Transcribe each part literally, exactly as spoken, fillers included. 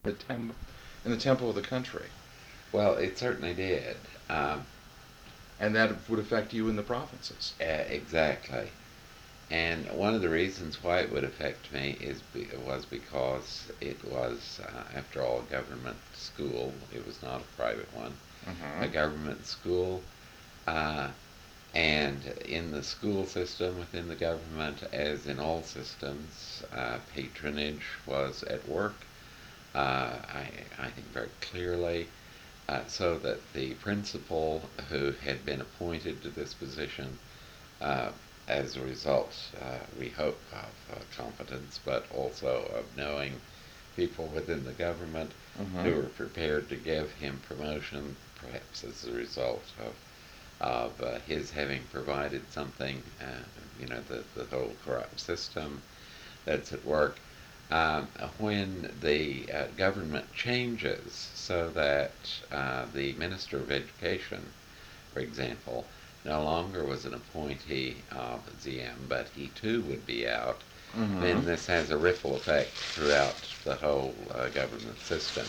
the tem- in the tempo of the country. Well, it certainly did. Um, And that would affect you in the provinces. uh, exactly. And one of the reasons why it would affect me is be, was because it was, uh, after all, a government school. It was not a private one. Mm-hmm. A government school. Uh, and in the school system, within the government, as in all systems, uh, patronage was at work. Uh, I, I think very clearly. Uh, so that the principal who had been appointed to this position, uh, as a result, uh, we hope, of uh, competence, but also of knowing people within the government Mm-hmm. who were prepared to give him promotion, perhaps as a result of of uh, his having provided something, uh, you know, the, the whole corrupt system that's at work. Um, when the uh, government changes so that uh, the Minister of Education, for example, no longer was an appointee of Z M, but he too would be out, Mm-hmm. then this has a ripple effect throughout the whole uh, government system.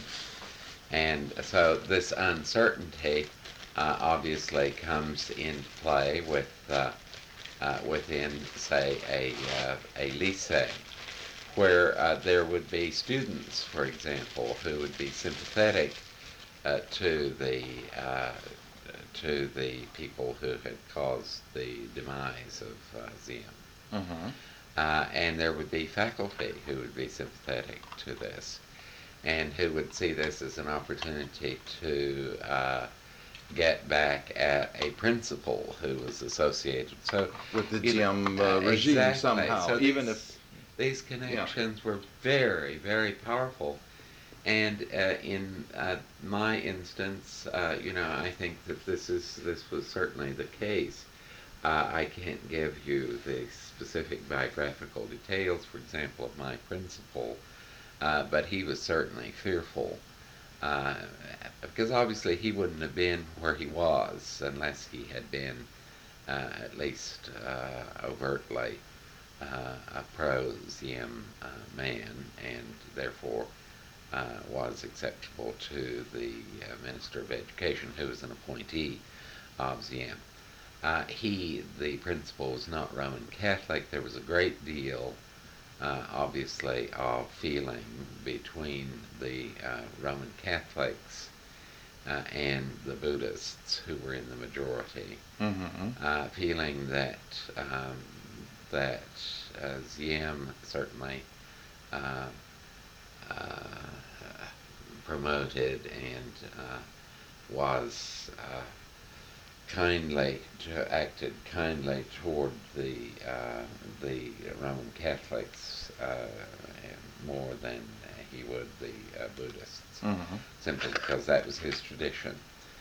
And so this uncertainty uh, obviously comes into play with uh, uh, within, say, a, uh, a lycée, where uh, there would be students, for example, who would be sympathetic uh, to the uh, to the people who had caused the demise of uh, Z M. Mm-hmm. Uh, and there would be faculty who would be sympathetic to this and who would see this as an opportunity to uh, get back at a principal who was associated. So With the you G M know, uh, regime exactly. somehow, So even these, if these connections were very, very powerful. And uh, in uh, my instance, uh, you know, I think that this is this was certainly the case. Uh, I can't give you the specific biographical details, for example, of my principal, uh, but he was certainly fearful, uh, because obviously he wouldn't have been where he was unless he had been uh, at least uh, overtly uh, a pro-Z M uh, man, and therefore uh, was acceptable to the uh, Minister of Education, who was an appointee of Z M. Uh, he, the principal, was not Roman Catholic. There was a great deal, uh, obviously, of feeling between the uh, Roman Catholics uh, and the Buddhists, who were in the majority, mm-hmm. uh, feeling that um, that uh, Z M certainly uh, uh, promoted and uh, was uh, kindly to, acted kindly toward the uh, the Roman Catholics uh, more than he would the uh, Buddhists, Mm-hmm. simply because that was his tradition.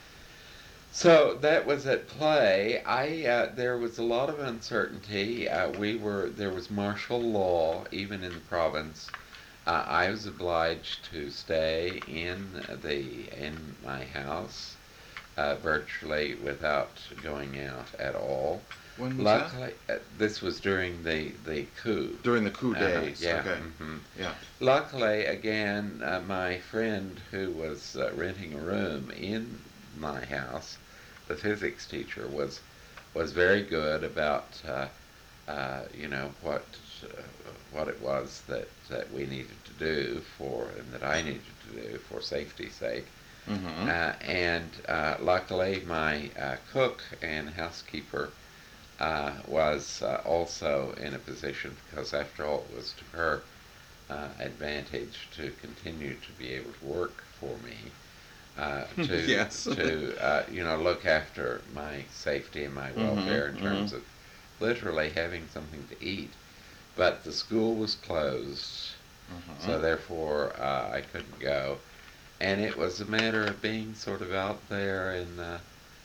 So that was at play. I uh, there was a lot of uncertainty. Uh, we were there was martial law even in the province. Uh, I was obliged to stay in the in my house uh, virtually without going out at all. When was Luckily, uh, this was during the the coup. that? During the coup Uh, days. yeah. Okay. hmm Yeah. Luckily, again, uh, my friend who was uh, renting a room in my house, the physics teacher, was was very good about uh, uh, you know what uh, what it was that, that we needed to do for and that I needed to do for safety's sake. Mm-hmm. Uh, and uh, luckily, my uh, cook and housekeeper uh, was uh, also in a position, because after all, it was to her uh, advantage to continue to be able to work for me, uh, to Yes. to uh, you know look after my safety and my welfare Mhm, in terms mhm. of literally having something to eat. But the school was closed, Mm-hmm. so therefore uh, I couldn't go, and it was a matter of being sort of out there and uh,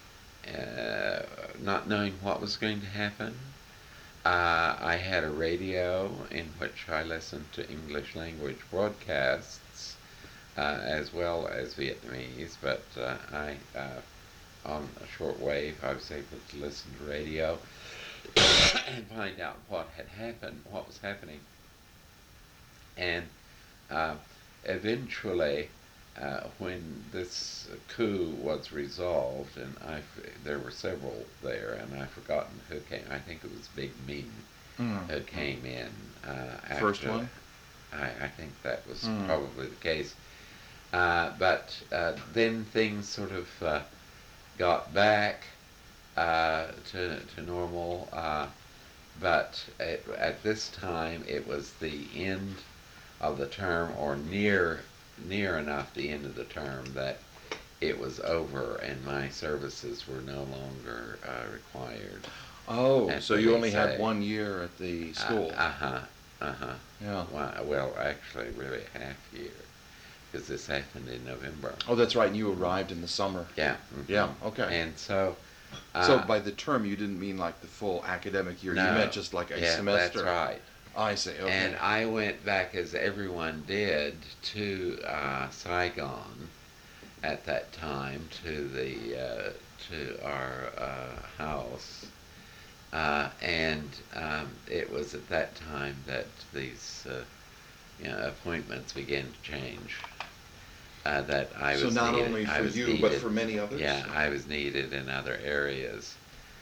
uh, not knowing what was going to happen. Uh, I had a radio in which I listened to English language broadcasts uh, as well as Vietnamese, but uh, I, uh, on a shortwave, I was able to listen to radio and find out what had happened, what was happening. And uh, eventually, uh, when this coup was resolved, and I, there were several there, and I've forgotten who came. I think it was Big Ming Mm. who came in uh, after. First one? I, I think that was Mm. probably the case. Uh, but uh, then things sort of uh, got back uh, to, to normal. Uh, but at, at this time, it was the end of the term, or near near enough the end of the term that it was over, and my services were no longer uh, required. Oh, At so the you only Lycée. had one year at the school. Uh huh. Uh huh. Yeah. Well, well, actually, really half year, because this happened in November. Oh, that's right. And you arrived in the summer. Yeah. mhm. Yeah. Okay. And so. Uh, so by the term, you didn't mean like the full academic year. no, You meant just like a yeah, semester. That's right. I see. Okay. And I went back, as everyone did, to uh, Saigon at that time, to the uh, to our uh, house, uh, and um, it was at that time that these uh, you know, appointments began to change. Uh, that I so was not needed, only I for was you, needed, but for many others. Yeah, I was needed in other areas.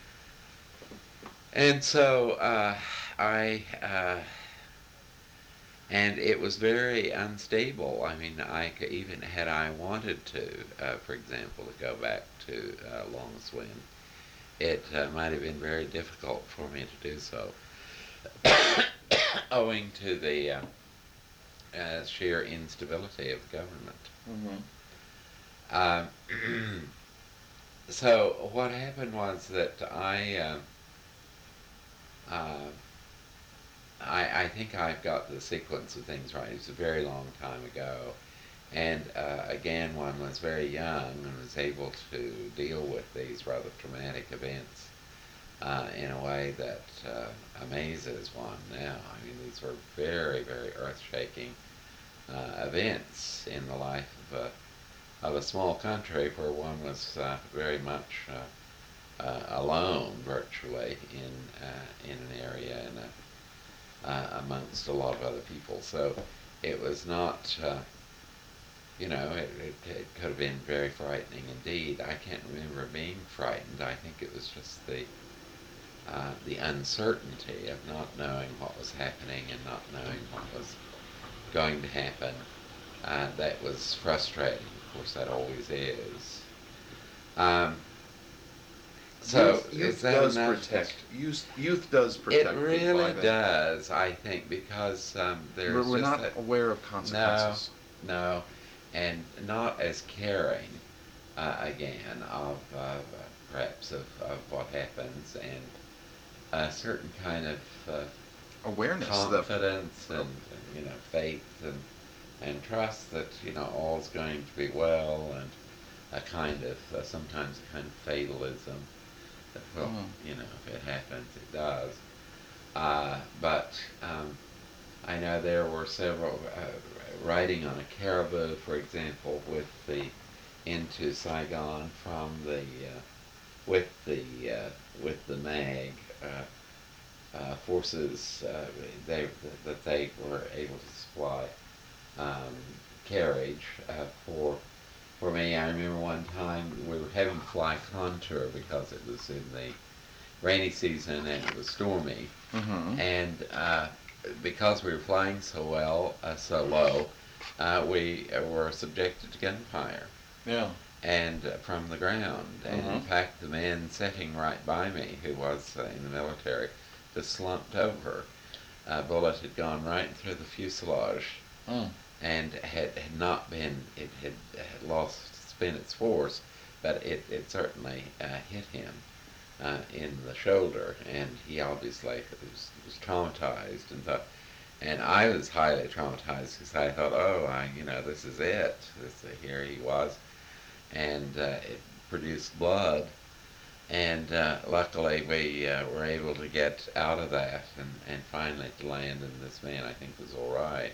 And so uh, I, uh, and it was very unstable. I mean, I could, even had I wanted to, uh, for example, to go back to uh, Long Swim, it uh, might have been very difficult for me to do so, owing to the uh, uh, sheer instability of the government. Mm-hmm. Um, so what happened was that I, uh, uh, I, I think I've got the sequence of things right. It was a very long time ago, and uh, again, one was very young and was able to deal with these rather traumatic events uh, in a way that uh, amazes one now. I mean, these were very, very earth-shaking uh, events in the life of a of a small country where one was uh, very much uh, uh, alone, virtually, in uh, in an area and a, uh, amongst a lot of other people. So it was not, uh, you know, it, it, it could have been very frightening indeed. I can't remember being frightened. I think it was just the uh, the uncertainty of not knowing what was happening and not knowing what was going to happen uh, that was frustrating. Of course, that always is. Um, so youth, youth is that does enough? protect. Youth, youth does protect. It people, really I think. does, I think, because um, there's We're, we're just not that, aware of consequences. no, and not as caring, uh, again, of uh, perhaps of, of what happens, and a certain kind of uh, Awareness. confidence and, and you know faith and and trust that you know all's going to be well, and a kind of uh, sometimes a kind of fatalism that well Mm. you know if it happens it does. Uh, but um, I know there were several uh, riding on a caribou, for example, with the into Saigon from the uh, with the uh, with the mag. Uh, Uh, forces uh, they, that they were able to supply um, carriage uh, for for me. I remember one time we were having to fly contour because it was in the rainy season and it was stormy, Mm-hmm. and uh, because we were flying so well, uh, so low, uh, we were subjected to gunfire. Yeah. And uh, from the ground, and Uh-huh. in fact, the man sitting right by me, who was uh, in the military, just slumped over. A bullet had gone right through the fuselage, Mm. and had, had not been, it had, had lost spin its force, but it, it certainly uh, hit him uh, in the shoulder, and he obviously was, was traumatized, and thought, and I was highly traumatized because I thought, oh, I, you know, this is it. This, here he was, and uh, it produced blood. And uh, luckily we uh, were able to get out of that and, and finally to land, and this man I think was all right.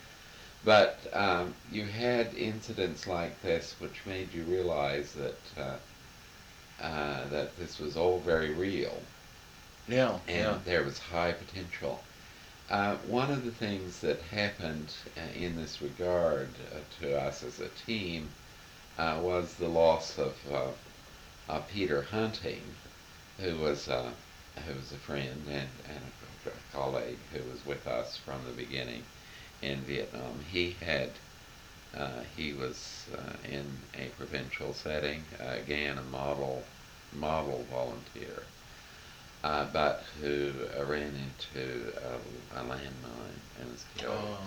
But um, you had incidents like this which made you realize that uh, uh, that this was all very real, Yeah. and Yeah. there was high potential. uh, one of the things that happened uh, in this regard uh, to us as a team uh, was the loss of uh, uh, Peter Hunting, who was uh, who was a friend and, and a, a colleague who was with us from the beginning in Vietnam. He had uh, he was uh, in a provincial setting, uh, again a model model volunteer, uh, but who uh, ran into a, a landmine and was killed. Oh.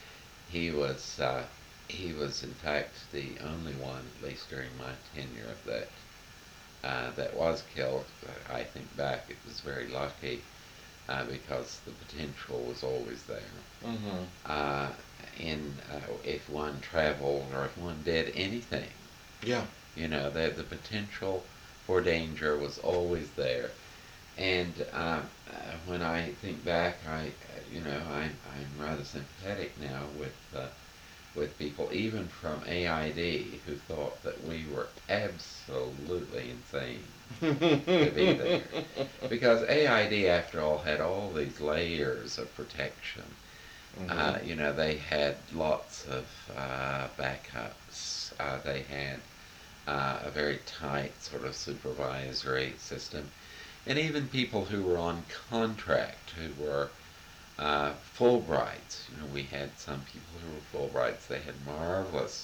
He was uh, he was in fact the only one, at least during my tenure, that uh, that was killed. I think back, it was very lucky uh, because the potential was always there. Mm-hmm. Uh, in uh, if one traveled or if one did anything, Yeah. you know, the the potential for danger was always there. And uh, uh, when I think back, I, you know, I'm, I'm rather sympathetic now with uh, with people, even from A I D, who thought that we were absolutely insane to be there. Because A I D, after all, had all these layers of protection. Mm-hmm. Uh, you know, they had lots of uh, backups. Uh, they had uh, a very tight sort of supervisory system. And even people who were on contract, who were uh, Fulbrights. You know, we had some people who were Fulbrights. They had marvelous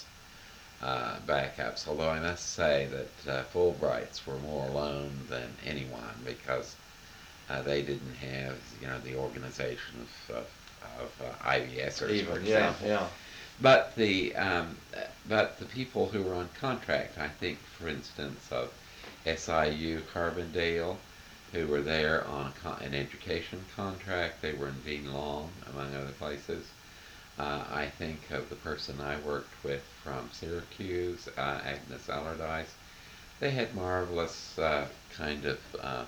uh, backups, although I must say that uh, Fulbrights were more alone than anyone because uh, they didn't have, you know, the organization of, of, of uh, IVSers, Even, for yeah, example. yeah. But the um, but the people who were on contract, I think, for instance, of S I U Carbondale, who were there on a con- an education contract. They were in Dean Long, among other places. Uh, I think of the person I worked with from Syracuse, uh, Agnes Allardyce. They had marvelous uh, kind of, uh,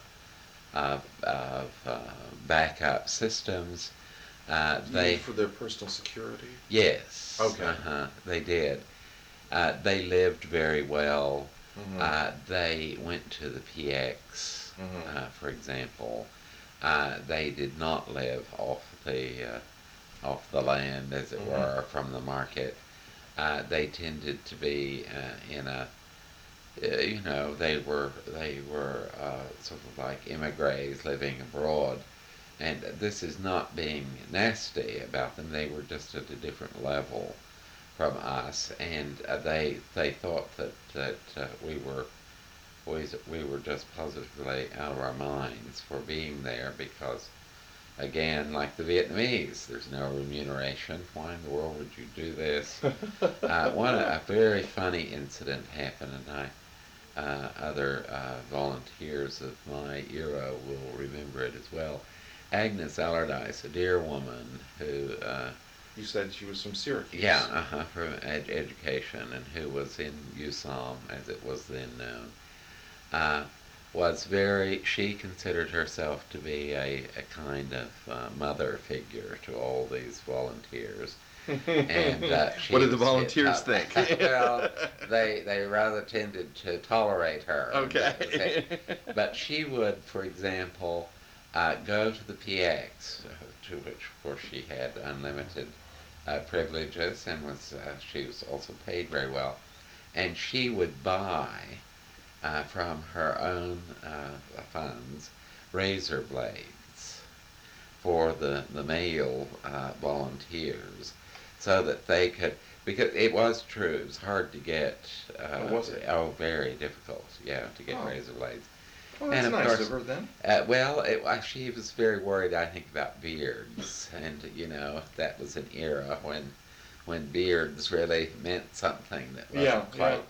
of, of uh, backup systems. Uh, You they mean for their personal security? Yes. Okay. Uh-huh, they did. Uh, they lived very well. Mm-hmm. Uh, they went to the P X, Mm-hmm. uh, for example. Uh, they did not live off the uh, off the land, as it Mm-hmm. were, from the market. Uh, they tended to be uh, in a, uh, you know, they were they were uh, sort of like emigres living abroad. And this is not being nasty about them. They were just at a different level from us, and uh, they they thought that that uh, we were we, we were just positively out of our minds for being there because, again, like the Vietnamese, there's no remuneration. Why in the world would you do this? uh, one a very funny incident happened, and I uh, other uh, volunteers of my era will remember it as well. Agnes Allardyce, a dear woman who uh, You said she was from Syracuse. yeah, uh-huh, from ed- education, and who was in U S O M, as it was then known, uh, was very, she considered herself to be a, a kind of uh, mother figure to all these volunteers. And uh, she what did the was- volunteers uh, think? well, they they rather tended to tolerate her. Okay. But she would, for example, uh, go to the P X, uh, to which, of course, she had unlimited uh, privileges, and was uh, she was also paid very well, and she would buy uh, from her own uh, funds razor blades for the the male uh, volunteers, so that they could, because it was true, it was hard to get. Uh, Oh, was it? Oh, very difficult, yeah, to get Oh. razor blades. Well, that's And of nice course- of her then. Uh, well, it, uh, she was very worried, I think, about beards, and you know that was an era when, when beards really meant something that wasn't Yeah, quite.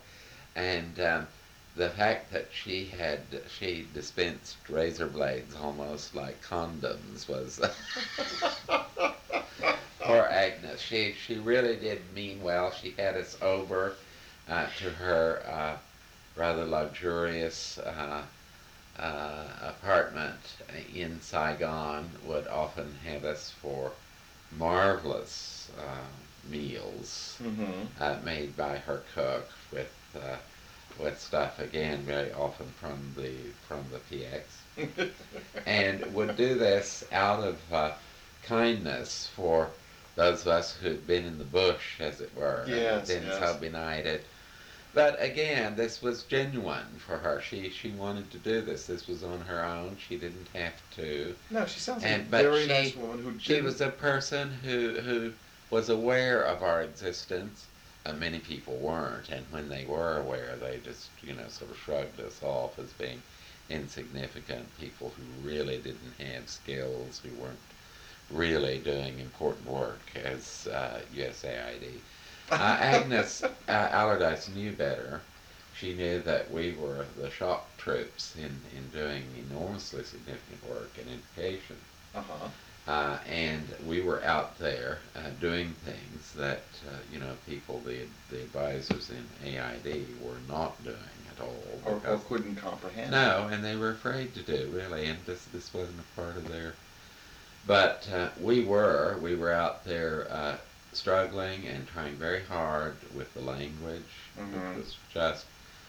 And um, the fact that she had she dispensed razor blades almost like condoms was poor Agnes. She she really did mean well. She had us over uh, to her uh, rather luxurious uh, uh, apartment in Saigon. Would often have us for marvelous uh, meals Mm-hmm. uh, made by her cook with uh, with stuff, again, very often from the from the P X, and would do this out of uh, kindness for those of us who'd been in the bush, as it were, Yes, and been yes. so benighted. But again, this was genuine for her. She she wanted to do this. This was on her own. She didn't have to. No, she sounds like And a but very she nice woman who she didn't- was a person who who was aware of our existence. Uh, many people weren't, and when they were aware, they just you know sort of shrugged us off as being insignificant people who really didn't have skills, who weren't really doing important work as uh, U S A I D. Uh, Agnes uh, Allardyce knew better. She knew that we were the shock troops in, in doing enormously significant work in education. Uh-huh. Uh, and we were out there uh, doing things that, uh, you know, people, the, the advisors in A I D were not doing at all. Or, or because- couldn't comprehend. no, and they were afraid to do, really, and this, this wasn't a part of their... But uh, we were, we were out there uh, struggling and trying very hard with the language. Mhm. It was just,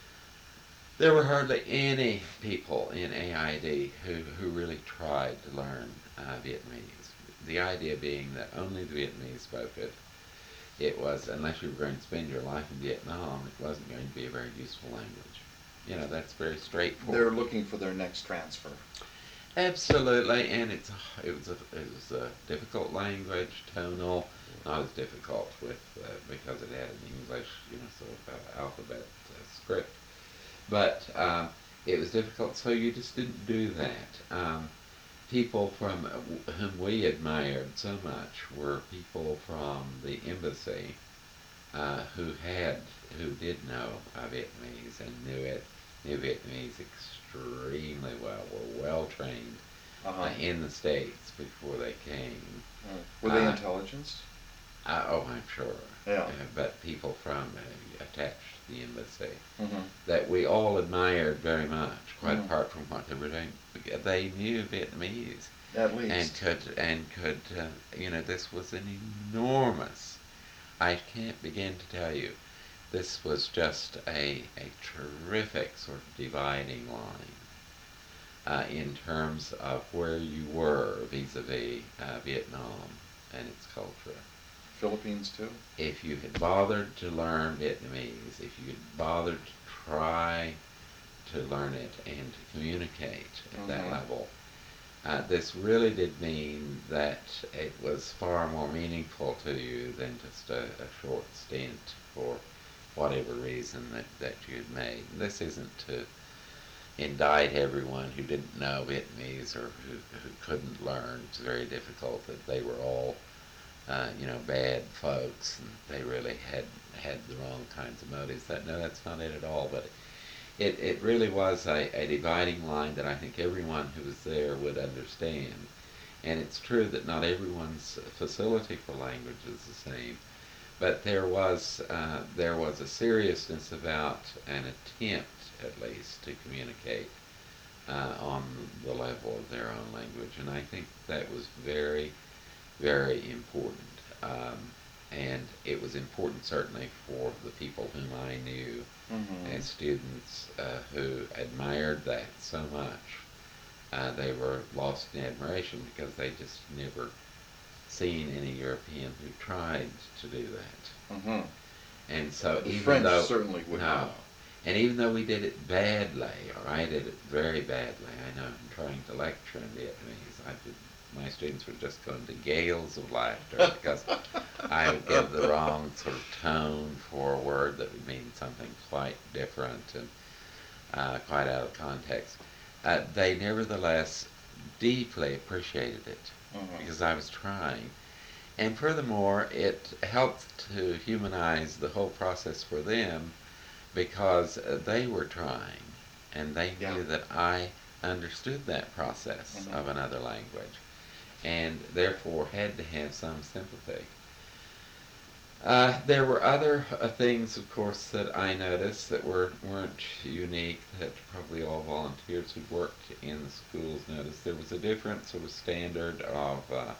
there were hardly any people in A I D who, who really tried to learn uh, Vietnamese. The idea being that only the Vietnamese spoke it. It was, unless you were going to spend your life in Vietnam, it wasn't going to be a very useful language. You know, that's very straightforward. They're looking for their next transfer. Absolutely, and it's it was a it was a difficult language, tonal, not as difficult with uh, because it had an English, you know, sort of uh, alphabet uh, script, but um, it was difficult. So you just didn't do that. Um, people from uh, whom we admired so much were people from the embassy uh, who had who did know uh, Vietnamese and knew it, knew Vietnamese extremely well, were well trained Uh-huh. uh, in the States before they came. Right. Were they uh, intelligence? Uh, oh, I'm sure. Yeah. Uh, but people from uh, attached to the embassy Mm-hmm. that we all admired very much, quite Mhm. apart from what they were doing. They knew Vietnamese At least. and could and could uh, you know this was an enormous. I can't begin to tell you. This was just a, a terrific sort of dividing line uh, in terms of where you were vis-a-vis uh, Vietnam and its culture. Philippines too? If you had bothered to learn Vietnamese, if you had bothered to try to learn it and to communicate at that Mhm. level, uh, this really did mean that it was far more meaningful to you than just a, a short stint for whatever reason that, that you had made. And this isn't to indict everyone who didn't know Vietnamese or who, who couldn't learn. It's very difficult that they were all, uh, you know, bad folks and they really had had the wrong kinds of motives. That no, that's not it at all. But it, it really was a, a dividing line that I think everyone who was there would understand. And it's true that not everyone's facility for language is the same. But there was uh, there was a seriousness about an attempt, at least, to communicate uh, on the level of their own language, and I think that was very, very important. Um, and it was important certainly for the people whom I knew Mm-hmm. as students uh, who admired that so much. Uh, they were lost in admiration because they just never seen any European who tried to do that. Mm-hmm. And so The even French though certainly would no, not. and even though we did it badly, or I did it very badly, I know in trying to lecture in Vietnamese, I did, my students would just go into gales of laughter because I would give the wrong sort of tone for a word that would mean something quite different and uh, quite out of context. Uh, they nevertheless deeply appreciated it Mhm. because I was trying. And furthermore, it helped to humanize the whole process for them because uh, they were trying and they Yeah. knew that I understood that process Mhm. of another language and therefore had to have some sympathy. Uh, there were other uh, things, of course, that I noticed that were, weren't unique, that probably all volunteers who worked in the schools noticed. There was a different sort of standard of uh,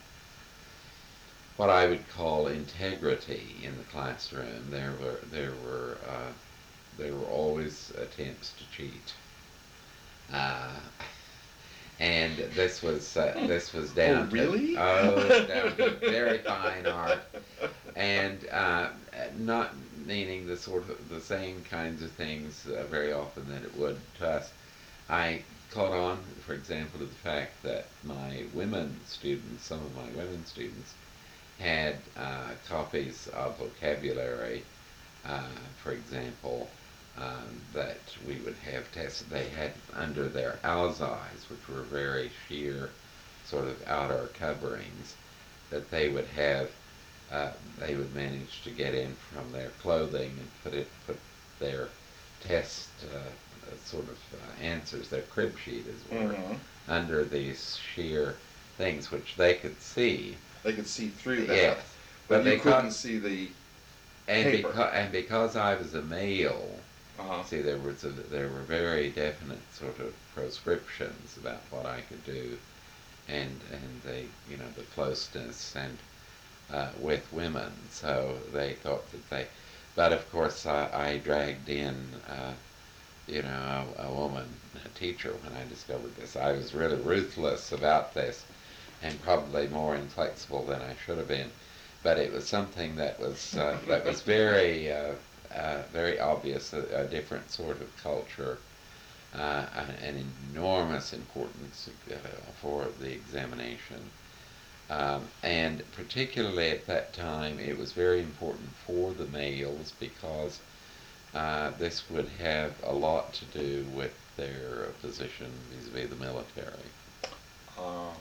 what I would call integrity in the classroom. There were there were uh, there were always attempts to cheat. Uh, and this was uh, this was Oh, down really? to oh down to very fine art, and uh, not meaning the sort of the same kinds of things uh, very often that it would to us. I caught on, for example, to the fact that my women students, some of my women students, had uh, copies of vocabulary, uh, for example, um, that we would have tested. They had under their alzais, which were very sheer, sort of outer coverings, that they would have, uh, they would manage to get in from their clothing and put it, put their test uh, uh, sort of uh, answers, their crib sheet, as it were, Mhm. under these sheer things, which they could see. They could see through that. Yes, But, but you they couldn't caught- see the And paper. because and because I was a male, Uh-huh. see, there was a, there were very definite sort of proscriptions about what I could do, and and the you know the closeness and uh, with women. So they thought that they, but of course I, I dragged in uh, you know a, a woman, a teacher, when I discovered this. I was really ruthless about this, and probably more inflexible than I should have been. But it was something that was uh, that was very uh, uh, very obvious, a, a different sort of culture, uh, an enormous importance uh, for the examination, um, and particularly at that time, it was very important for the males because uh, this would have a lot to do with their position vis-a-vis the military. Uh,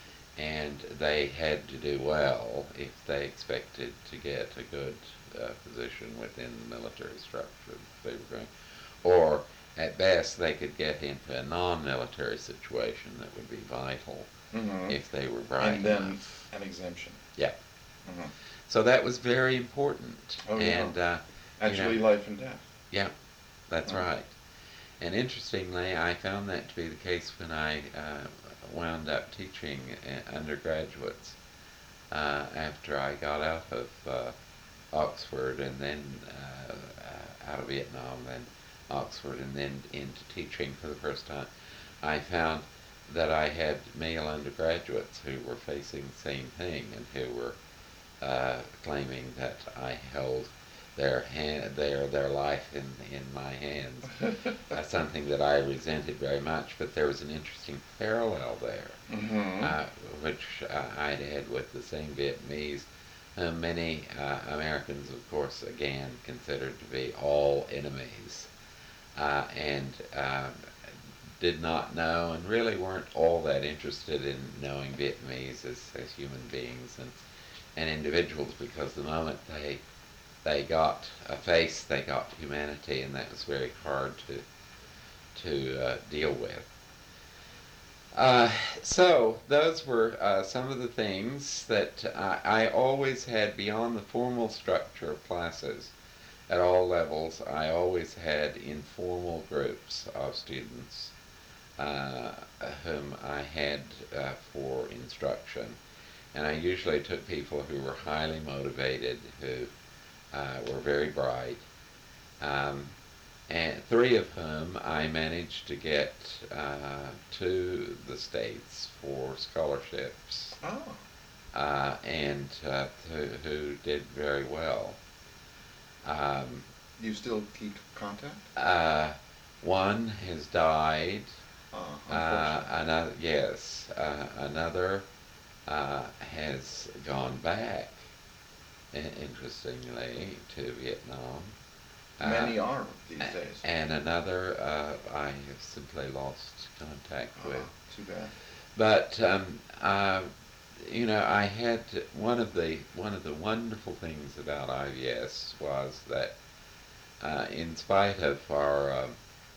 And they had to do well if they expected to get a good uh, position within the military structure that they were going, or at best they could get into a non-military situation that would be vital mhm. if they were bright And then enough. an exemption. Yeah. Mhm. So that was very important. Oh, yeah. And uh, Actually, you know, life and death. yeah, that's Oh. right. And interestingly, I found that to be the case when I uh, wound up teaching uh, undergraduates uh, after I got out of uh, Oxford and then uh, uh, out of Vietnam, then Oxford, and then into teaching for the first time. I found that I had male undergraduates who were facing the same thing and who were uh, claiming that I held their hand, their their life in in my hands. That's something that I resented very much. But there was an interesting parallel there, Mhm. uh, which uh, I'd had with the same Vietnamese, whom many uh, Americans, of course, again considered to be all enemies, uh, and uh, did not know and really weren't all that interested in knowing Vietnamese as, as human beings and, and individuals, because the moment they they got a face, they got humanity, and that was very hard to to uh, deal with. Uh, so those were uh, some of the things that I, I always had beyond the formal structure of classes at all levels. I always had informal groups of students uh, whom I had uh, for instruction, and I usually took people who were highly motivated, who uh, were very bright, um, and three of whom I managed to get uh, to the States for scholarships, Oh. uh, and uh, who, who did very well. Um, You still keep contact? uh, one has died. Uh, Uh, unfortunately. another, yes, uh, another uh, has gone back, i- interestingly, to Vietnam. Uh, Many are these days. And another uh, I have simply lost contact Oh, with. too bad. But um, uh, you know, I had to, one of the one of the wonderful things about I V S was that, uh, in spite of our uh,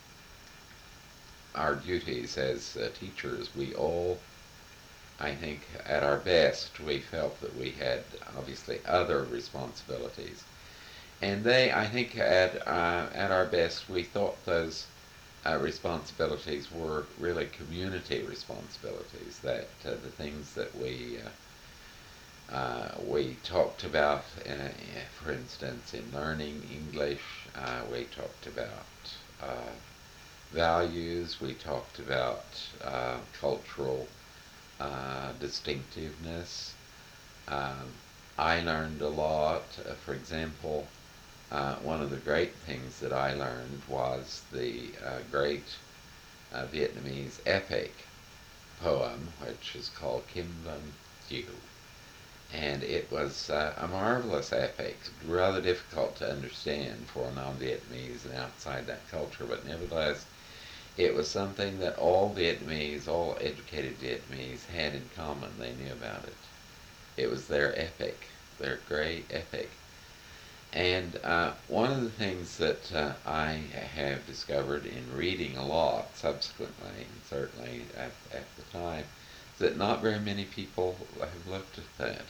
our duties as uh, teachers, we all, I think, at our best, we felt that we had obviously other responsibilities. And they, I think, at, uh, at our best, we thought those uh, responsibilities were really community responsibilities, that uh, the things that we uh, uh, we talked about, uh, for instance, in learning English, uh, we talked about uh, values. We talked about uh, cultural uh, distinctiveness. Um, I learned a lot. Uh, for example, uh, one of the great things that I learned was the uh, great uh, Vietnamese epic poem, which is called Kim Bun Chiu. And it was uh, a marvelous epic, rather difficult to understand for a non-Vietnamese and outside that culture, but nevertheless, it was something that all Vietnamese, all educated Vietnamese had in common. They knew about it. It was their epic, their great epic. And uh, one of the things that uh, I have discovered in reading a lot subsequently, and certainly at, at the time, is that not very many people have looked at that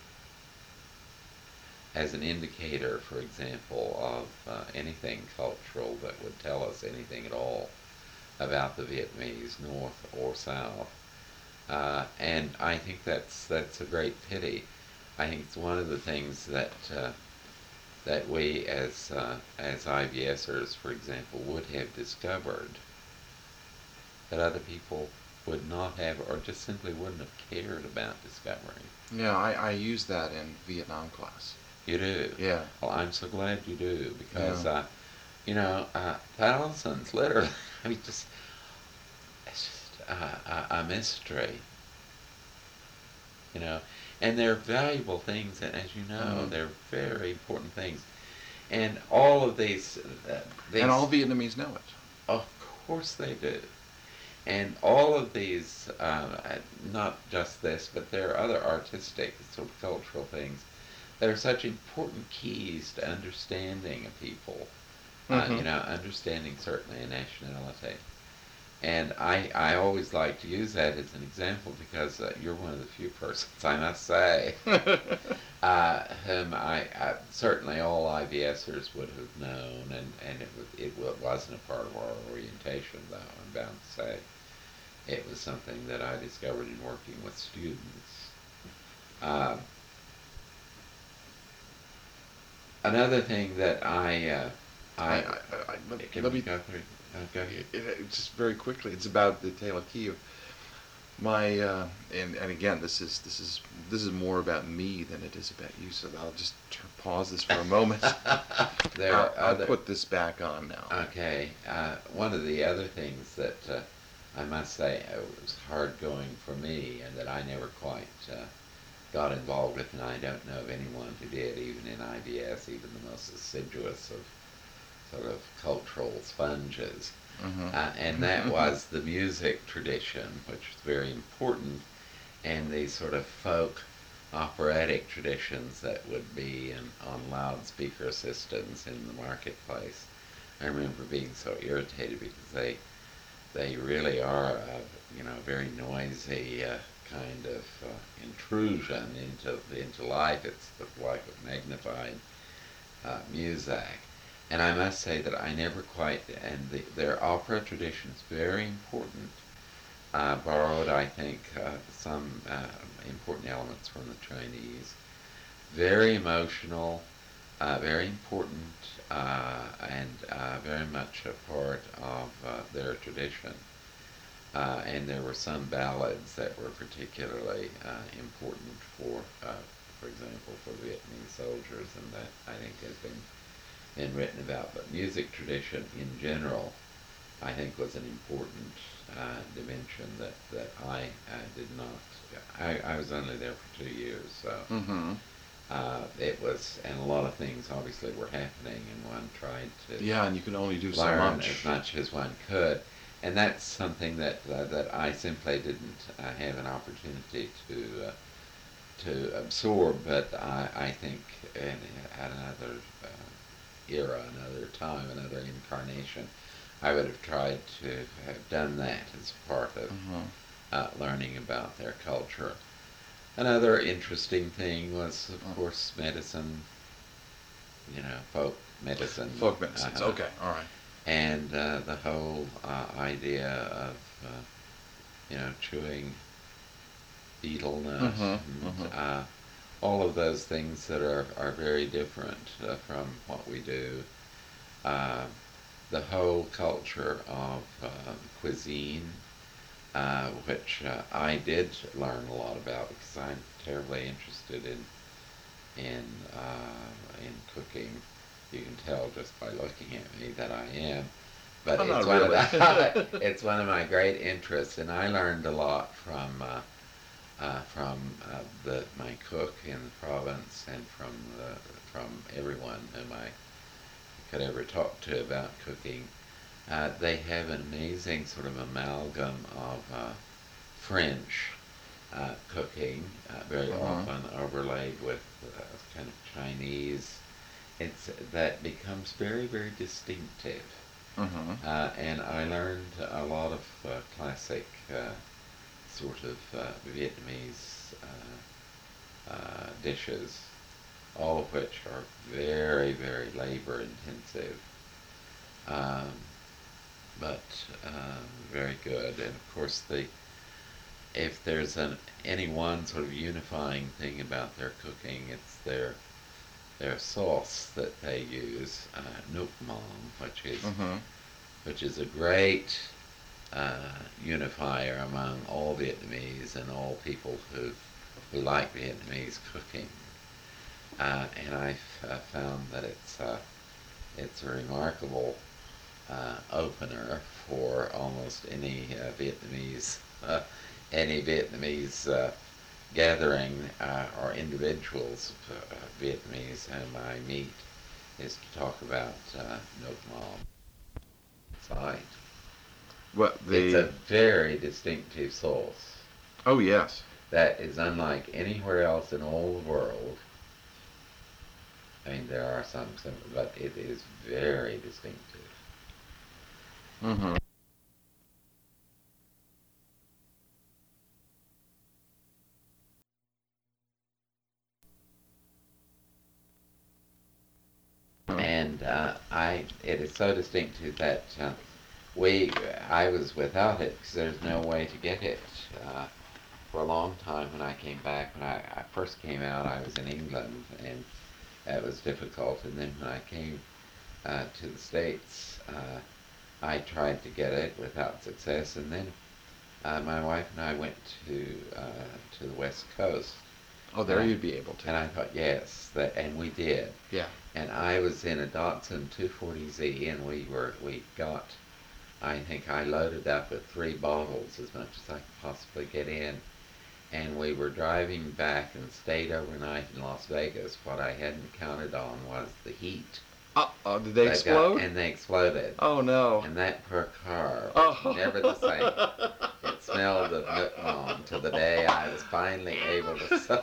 as an indicator, for example, of uh, anything cultural that would tell us anything at all about the Vietnamese, North or South. Uh, and I think that's that's a great pity. I think it's one of the things that uh, that we as uh, as IVSers, for example, would have discovered that other people would not have, or just simply wouldn't have cared about discovering. Yeah, I, I use that in Vietnam class. You do? Yeah. Well, I'm so glad you do, because, Yeah. uh, you know, uh, thousands, literally, I mean, just, it's just uh, a, a mystery, you know. And they're valuable things, and as you know, Mhm. they're very important things. And all of these, uh, these And all Vietnamese know it. of course they do. And all of these, uh, not just this, but there are other artistic, sort of cultural things that are such important keys to understanding a people, uh, Mhm. you know, understanding certainly a nationality. And I, I always like to use that as an example because uh, you're one of the few persons, I must say, uh, whom I, I certainly all IVSers would have known, and, and it, wa- it wa- wasn't a part of our orientation, though, I'm bound to say. It was something that I discovered in working with students. Uh, another thing that I, uh, I, I, I, I, let, can let we me go through? Uh, go ahead. it, it- just very quickly. It's about the Taylor Kiev. My uh, and and again, this is this is this is more about me than it is about you. So I'll just t- pause this for a moment. There I'll, are I'll other. put this back on now. Okay. Uh, one of the other things that uh, I must say uh, was hard going for me, and that I never quite uh, got involved with, and I don't know of anyone who did, even in I B S, even the most assiduous of sort of cultural sponges. Mhm. Uh, and that was the music tradition, which was very important, and these sort of folk operatic traditions that would be in, on loudspeaker systems in the marketplace. I remember being so irritated because they they really are a, you know, very noisy uh, kind of uh, intrusion into into life. It's the like of magnified uh, music. And I must say that I never quite, and the, their opera tradition is very important. Uh, borrowed, I think, uh, some uh, important elements from the Chinese. Very emotional, uh, very important, uh, and uh, very much a part of uh, their tradition. Uh, and there were some ballads that were particularly uh, important for, uh, for example, for Vietnamese soldiers, and that I think has been been written about. But music tradition in general, I think, was an important uh, dimension that, that I uh, did not. I, I was only there for two years, so Mhm. uh, it was, and a lot of things obviously were happening, and one tried to Yeah, and you can only do so learn much. as much as one could. And that's something that uh, that I simply didn't uh, have an opportunity to uh, to absorb. But I, I think in, at another uh, era, another time, another incarnation, I would have tried to have done that as part of Mhm. uh, learning about their culture. Another interesting thing was, of Mm. course, medicine. You know, folk medicine. Folk medicines. uh, Okay, all right. and uh, the whole uh, idea of uh, you know, chewing betel nut, Mhm. and Mhm. uh, all of those things that are, are very different uh, from what we do. Uh, the whole culture of uh, cuisine, uh, which uh, I did learn a lot about because I'm terribly interested in in uh, in cooking. You can tell just by looking at me that I am. But I'm it's not one really. of the, it's one of my great interests, and I learned a lot from uh, uh, from uh, the my cook in the province and from the, from everyone whom I could ever talk to about cooking. Uh, they have an amazing sort of amalgam of uh, French uh, cooking, uh, very Uh-huh. often overlaid with uh, kind of Chinese. It's that becomes very, very distinctive. Uh-huh. Uh, and I learned a lot of uh, classic uh, sort of uh, Vietnamese uh, uh, dishes, all of which are very, very labor intensive, um, but um, very good. And of course, the if there's an any one sort of unifying thing about their cooking, it's their their sauce that they use, uh, nuoc mam, which is Uh-huh. which is a great uh, unifier among all Vietnamese and all people who who like Vietnamese cooking. Uh, and I've uh, found that it's uh, it's a remarkable uh, opener for almost any uh, Vietnamese uh, any Vietnamese uh, gathering uh, or individuals of uh, Vietnamese whom I meet is to talk about uh, nuoc mam. Side. What It's a the? very distinctive sauce Oh yes. that is unlike anywhere else in all the world. I mean, there are some, some but it is very distinctive. Uh-huh. And uh, I, it is so distinctive that uh, we, I was without it because there's no way to get it. Uh, for a long time when I came back, when I, I first came out, I was in England and it was difficult. And then when I came uh, to the States, uh, I tried to get it without success. And then uh, my wife and I went to uh, to the West Coast. Oh, there And I, you'd be able to. and I thought, yes, that, and we did. Yeah. And I was in a Datsun two forty Z, and we were we got, I think I loaded up with three bottles, as much as I could possibly get in. And we were driving back and stayed overnight in Las Vegas. What I hadn't counted on was the heat. Uh-oh, did they that explode? Got, and they exploded. Oh no. And that poor car was Oh. never the same. It smelled of nuoc mam till the day I was finally able to sell.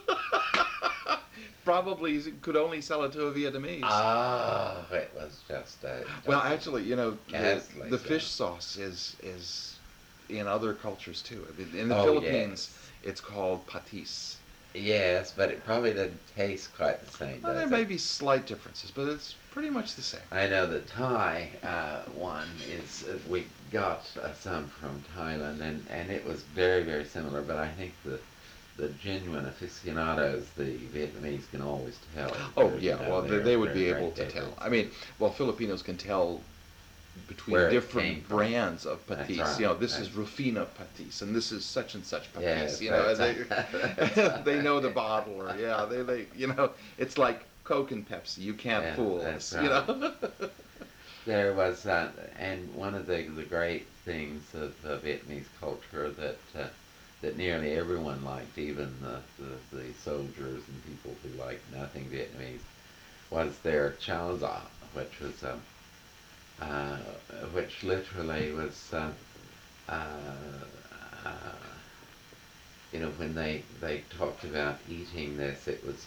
Probably you could only sell it to a Vietnamese. Oh, it was just a. Well, actually, you know, the, Ghastly the stuff. fish sauce is is in other cultures too. I mean, in the Oh, Philippines, yes. it's called patis. Yes, but it probably doesn't taste quite the same. Well, does there it? may be slight differences, but it's pretty much the same. I know the Thai uh, one is, uh, we got uh, some from Thailand, and, and it was very, very similar, but I think the the genuine aficionados, the Vietnamese, can always tell. Oh They're, yeah, you know, well they, they're- they would they're be great able to tell. difference. I mean, well Filipinos can tell between Where it came different from. brands of That's patis. right, You know, this is that's- Rufina patis, and this is such and such patis. Yes, you know, and that's- they they know the bottle, or yeah, they they you know, it's like Coke and Pepsi. You can't Yeah, fool that's us. You right. know. There was, uh, and one of the, the great things of the Vietnamese culture that uh, that nearly everyone liked, even the, the, the soldiers and people who liked nothing Vietnamese, was their chow za, which was, um, uh, which literally was, uh, uh, uh, you know, when they, they talked about eating this, it was,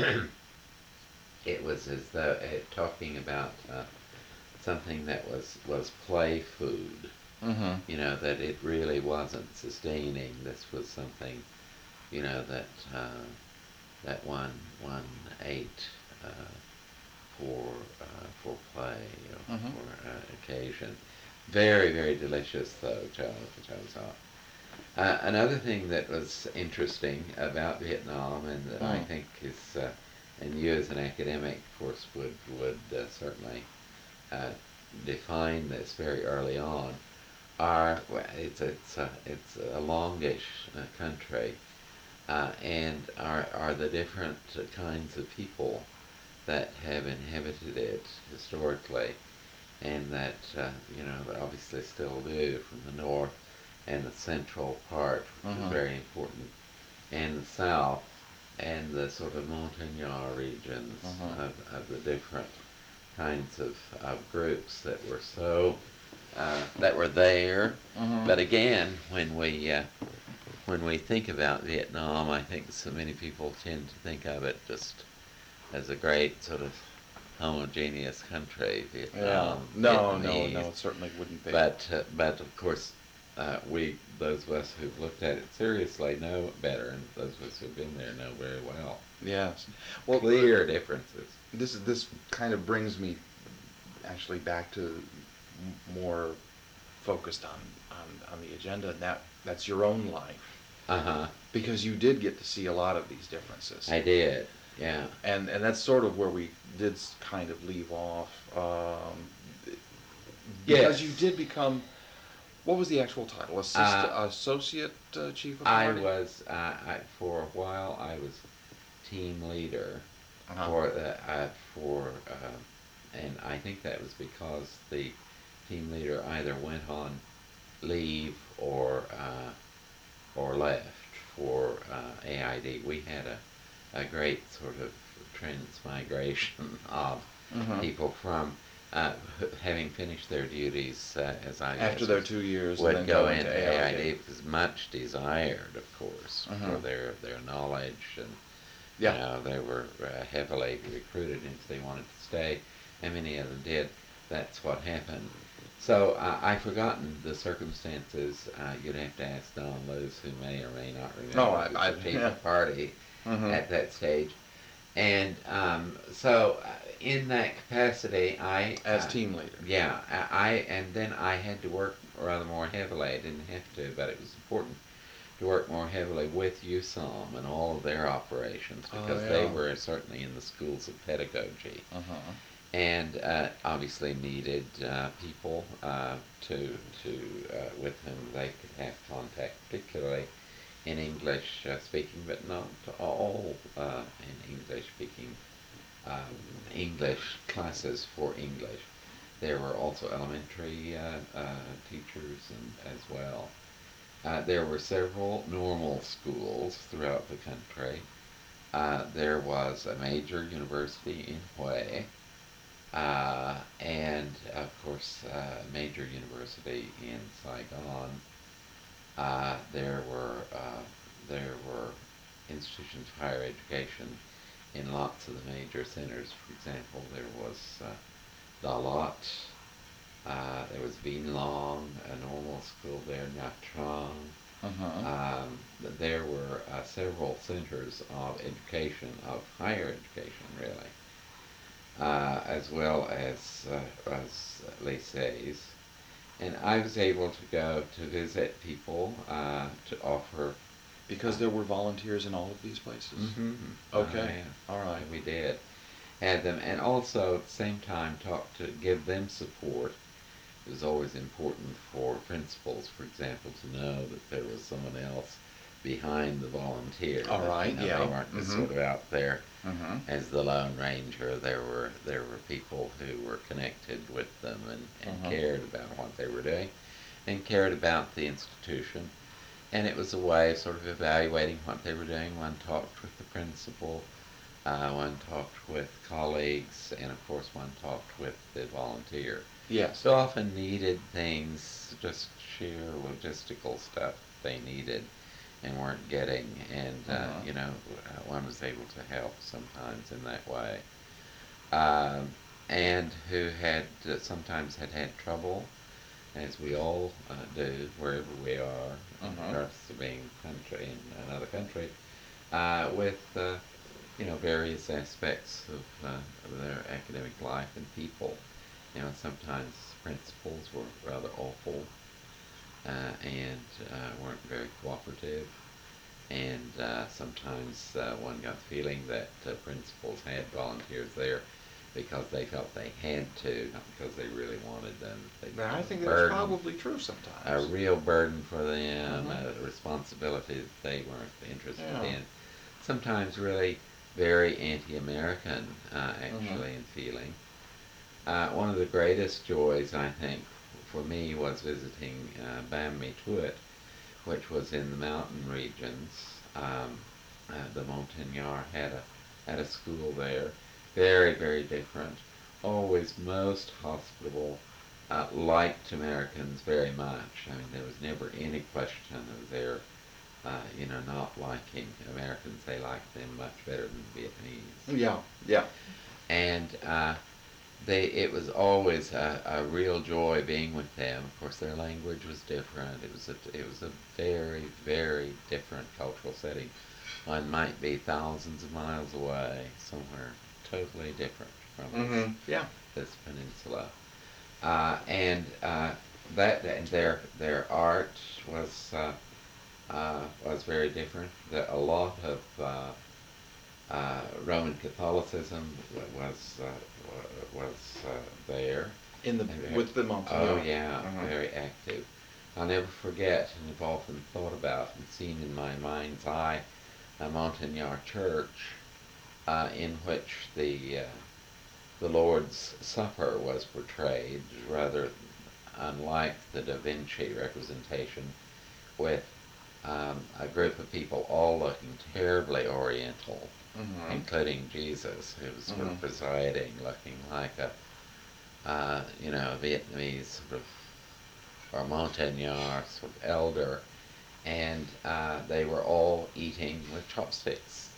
it was as though, uh, talking about uh, something that was, was play food. Mm-hmm. You know, that it really wasn't sustaining. This was something, you know, that uh, that one one ate uh, for uh, for play or Mhm. for uh, occasion. Very, very delicious though, chow chow sau. Uh, another thing that was interesting about Vietnam, and that I Mm. think is, uh, and you as an academic, of course, would would uh, certainly uh, define this very early on, are well, it's it's a, it's a longish uh, country, uh, and are are the different uh, kinds of people that have inhabited it historically, and that uh, you know obviously still do from the north and the central part, which Uh-huh. is very important, and the south, and the sort of Montagnard regions Uh-huh. of, of the different kinds of, of groups that were so uh, that were there. Uh-huh. But again, when we uh, when we think about Vietnam, I think so many people tend to think of it just as a great sort of homogeneous country, Yeah. Vietnam, No, no, Vietnamese. no, it certainly wouldn't be. But uh, but of course, uh, we those of us who've looked at it seriously know better, and those of us who've been there know very well. Yes. Well, Clear differences. this is this kind of brings me actually back to m- more focused on, on, on the agenda, and that that's your own life, Uh huh. because you did get to see a lot of these differences. I did. Yeah. and and that's sort of where we did s- kind of leave off, um, because Yes. you did become, what was the actual title? Assist, Uh, associate uh, chief of I party? was uh, I, for a while. I was team leader Uh-huh. for the uh, for uh, and I think that was because the team leader either went on leave or uh, or left for uh, A I D. We had a a great sort of transmigration of Mhm. people from uh, h- having finished their duties uh, as I After guess their two years, and would then go go into into A I A I D. D. It was much desired, of course, for Mhm. their their knowledge, and Yeah. you know, they were uh, heavily recruited, and if they wanted to stay, and many of them did, that's what happened. So uh, I've forgotten the circumstances. Uh, you'd have to ask Don Lewis, who may or may not remember. No, I- who was I- the chief yeah. of party Mhm. at that stage. And um, so, uh, in that capacity, I As uh, team leader. yeah, I, I and then I had to work rather more heavily. I didn't have to, but it was important to work more heavily with U S O M and all of their operations, Oh, because they yeah. were certainly in the schools of pedagogy, Uh-huh. and uh, obviously needed uh, people uh, to to uh, with whom they could have contact, particularly in English uh, speaking, but not all uh, in English speaking um, English classes for English. There were also elementary uh, uh, teachers and, as well. Uh, there were several normal schools throughout the country. Uh, there was a major university in Hue, uh, and of course uh, a major university in Saigon. Uh, there were uh, there were institutions of higher education in lots of the major centers. For example, there was uh, Dalat, uh, there was Vien Long, a normal school there, Nha Trang. Uh-huh. Um, th- there were uh, several centers of education, of higher education, really, uh, as well as uh, as lycées. And I was able to go to visit people uh, to offer. Because there were volunteers in all of these places? Mm-hmm. Okay. Uh, All right. we did had them, and also at the same time talk to give them support. It was always important for principals, for example, to know that there was someone else behind the volunteer. All that, right, you know, yeah. They weren't just Mhm. sort of out there Uh-huh. as the Lone Ranger. There were there were people who were connected with them and, and Uh-huh. cared about what they were doing, and cared about the institution. And it was a way of sort of evaluating what they were doing. One talked with the principal, uh, one talked with colleagues, and of course one talked with the volunteer. Yes. So often needed things, just sheer logistical stuff they needed and weren't getting, and uh, Uh-huh. you know, uh, one was able to help sometimes in that way. Um, and who had uh, sometimes had had trouble, as we all uh, do wherever we are, Uh-huh. regardless of being country in another country, uh, with uh, you know various aspects of, uh, of their academic life and people. You know, sometimes principals were rather awful uh, and uh, weren't very cooperative, and uh, sometimes uh, one got the feeling that uh, principals had volunteers there because they felt they had to, not because they really wanted them. They Now, I think that's burden, probably true a sometimes. real burden for them, Mhm. a responsibility that they weren't interested Yeah. in. Sometimes really very anti-American, uh, Mhm. actually, in feeling. Uh, one of the greatest joys, I think, for me was visiting uh, Bam Mi Tuot, which was in the mountain regions. Um, uh, the Montagnard had a had a school there, very very different. Always most hospitable, uh, liked Americans very much. I mean, there was never any question of their, uh, you know, not liking Americans. They liked them much better than Vietnamese. Yeah, yeah. And uh, they it was always a, a real joy being with them. Of course, their language was different. It was a it was a very very different cultural setting. One might be thousands of miles away, somewhere totally different from this, Hmm. Yeah. this peninsula, uh, and uh, that and their their art was uh, uh, was very different. The, a lot of uh, uh, Roman Catholicism was uh, was uh, there. In the And with the very- Montagnard. Oh yeah, Uh-huh. very active. I'll never forget, and have often thought about and seen in my mind's eye, a Montagnard church uh, in which the uh, the Lord's Supper was portrayed, rather unlike the Da Vinci representation, with um, a group of people all looking terribly Oriental, Hmm. including Jesus, who was sort Mhm. of presiding, looking like a, uh, you know, a Vietnamese sort of, or Montagnard sort of elder, and uh, they were all eating with chopsticks.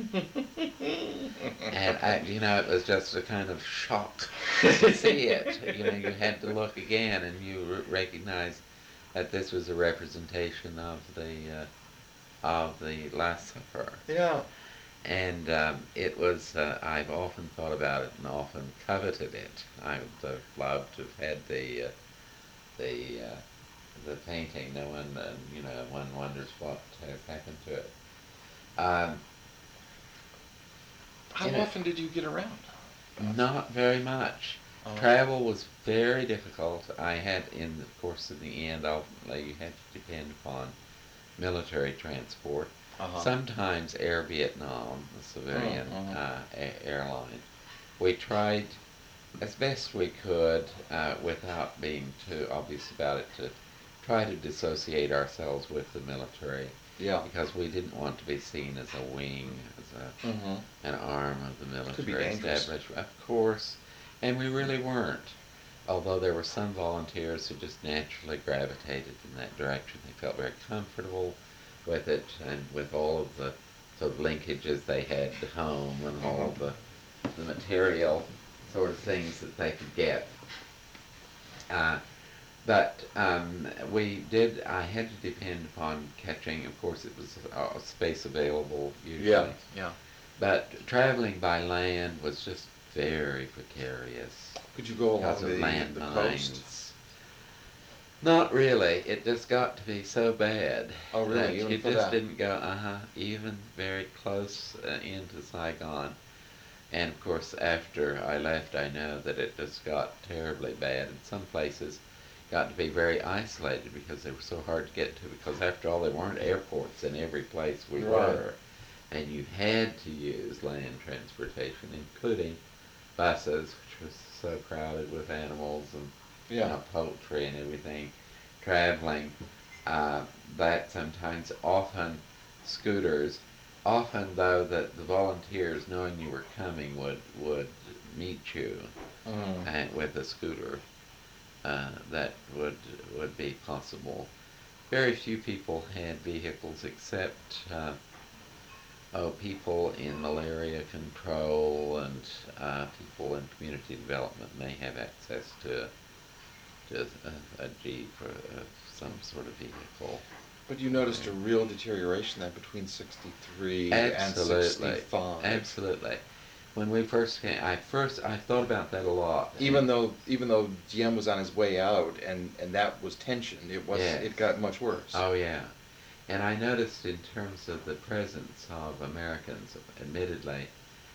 And I, you know, it was just a kind of shock to see it. You know, you had to look again, and you r- recognized that this was a representation of the uh, of the Last Supper. Yeah. And um, it was, uh, I've often thought about it and often coveted it. I would have loved to have had the, uh, the, uh, the painting. No one, uh, you know, one wonders what has happened to it. Um, How you know, often did you get around? not very much. Uh, Travel was very difficult. I had, in of course, in the end, ultimately, you had to depend upon military transport. uh-huh. Sometimes Air Vietnam, the civilian Mm, mhm. uh, a- airline. We tried as best we could, uh, without being too obvious about it, to try to dissociate ourselves with the military, Yeah. because we didn't want to be seen as a wing, as a, Hmm. an arm of the Could be military dangerous. establishment. Of course, and we really weren't. Although there were some volunteers who just naturally gravitated in that direction. They felt very comfortable with it, and with all of the sort of linkages they had to home, and all of the, the material sort of things that they could get. Uh, but um, we did, I had to depend upon catching, of course it was uh, space available usually. Yeah. Yeah. But traveling by land was just very precarious Could you go because along of the, landmines. the coast? Not really. It just got to be so bad. Oh, really? That Even it for just that? didn't go, uh-huh, even very close uh, into Saigon. And of course, after I left, I know that it just got terribly bad. And some places got to be very isolated because they were so hard to get to. Because after all, there weren't airports in every place we Right. were. And you had to use land transportation, including buses, which was so crowded with animals and you Yeah. know, poultry and everything, traveling. Uh, that sometimes, often scooters, often though that the volunteers, knowing you were coming, would would meet you Mm. and with a scooter. Uh, that would would be possible. Very few people had vehicles except uh, oh, people in malaria control and uh, people in community development may have access to to a, a jeep or uh, some sort of vehicle. But you noticed a real deterioration then between sixty-three and Absolutely, sixty-five. absolutely. When we first came, I first I thought about that a lot. Even though even though Diem was on his way out and, and that was tension, it was Yes. it got much worse. Oh yeah, and I noticed in terms of the presence of Americans, admittedly,